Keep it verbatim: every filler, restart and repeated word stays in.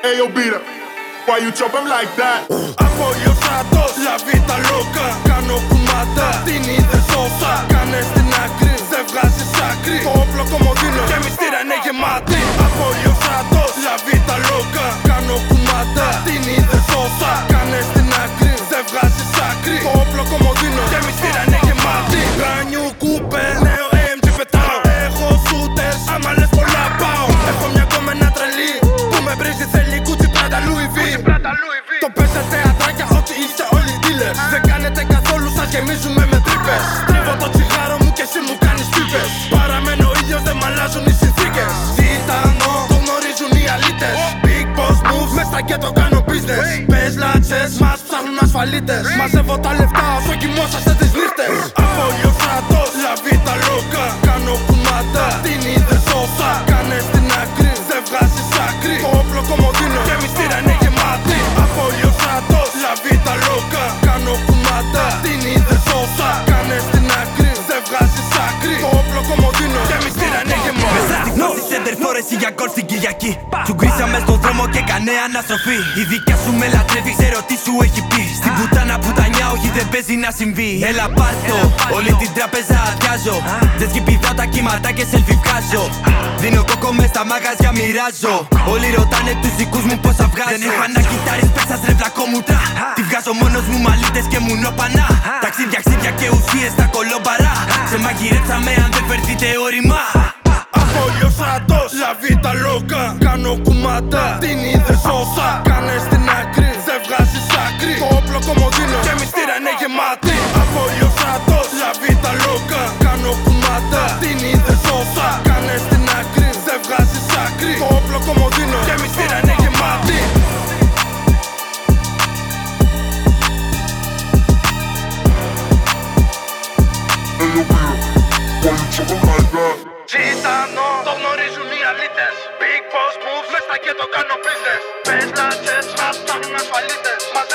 Hey yo, beat up. Why you chop him like that? Απόλυο στρατός, la vita loca. Κάνω κουμάτα, την είδες όσα. Κάνε στην άκρη, δεν βγάζεις άκρη. Το όπλο κομμωδίνο και μυστήρα είναι γεμάτη. Απόλυο στρατός, la vita loca. Κάνω κουμάτα, την είδες όσα. Κάνε στην άκρη, δεν βγάζεις άκρη. Το όπλο κομμωδίνο και μυστήρα είναι γεμάτη. Brand κούπε, νέο έι εμ τζι πετάω. Έχω shooters, άμα λες πολλά πάω. Έχω μια κομμένα τρελή που με βρίζει, θέλει Gucci, Prada, Louis V. Το παίζετε αδράκια, ότι είστε όλοι dealers. Δεν κάνετε καθόλου, σας γεμίζουμε με τρύπες. Τρίβω το τσιγάρο μου και εσύ μου κάνεις πίπες. Παραμένω ίδιος, δεν μ' αλλάζουν οι συνθήκες. Τιτανό, το γνωρίζουν οι αλήτες. Big boss moves, μες στα γκέτο κάνω business. Πες λάτσες, μας ψάχνουν ασφαλίτες. Μαζεύω τα λεφτά όσο κοιμόσαστε τις νύχτες. Απόλυο στρατός, la vita loca. Κάνω κουμάτα, την είδες όσα. Κάνε στην άκρη, δεν βγάζεις άκρη. Το όπλο κομμωδίνο και μυστήρα είναι γεμάτη. Απόλυο στρατός, la vita loca. Κάνω κουμάτα, την είδες όσα. Κάνε στην άκρη, δεν βγάζεις άκρη. Το όπλο κομμωδίνο και μυστήρα είναι γεμάτη. Μέσα στη φάση σέντερ φόρεση για γκολ στην Κυριακή. Σου γκρίσα μες στον δρόμο και κάνε αναστροφή. Η δικιά σου με λατρεύει, ξέρω τι σου έχει πει. Στην πουτάνα πουτανιά, όχι δεν παίζει να συμβεί. Έλα πάρτο, όλη την τράπεζα αδειάζω. Δεν σκυπηδάω τα κύματα και selfie βγάζω. Δίνω κόκο μες στα μαγαζιά μοιράζω. Όλοι ρωτάνε τους δικούς μου πόσα βγάζω. Δεν έχω ανακοιτάρεις, πέσας ρε βλακόμουτρα. Τη βγάζω μόνος μου μαλίτες και μουνόπανα. Ταξίδια, ξύδια και ουσίες στα κολόμπαρα. Σε μαγειρέψαμε αν δεν φερθείτε όρημα. Απόλυο στρατός, la vita loca. Κάνω κουμάτα, την είδες όσα. Κάνε στην άκρη, δεν βγάζεις άκρη. Το όπλο κομμωδίνο και μυστήρα είναι γεμάτη. Απόλυο στρατός, la vita loca. Κάνω κουμάτα, την είδες όσα. Κάνε στην άκρη, δεν βγάζεις άκρη. Το όπλο κομμωδίνο και μυστήρα είναι γεμάτη. Hey yo, beat up. Why you chop him like that? Τιτανό, το γνωρίζουν οι αλήτες. Big boss moves, μες στα γκέτο κάνω business. Πες λάτσες, μας ψάχνουν ασφαλίτες.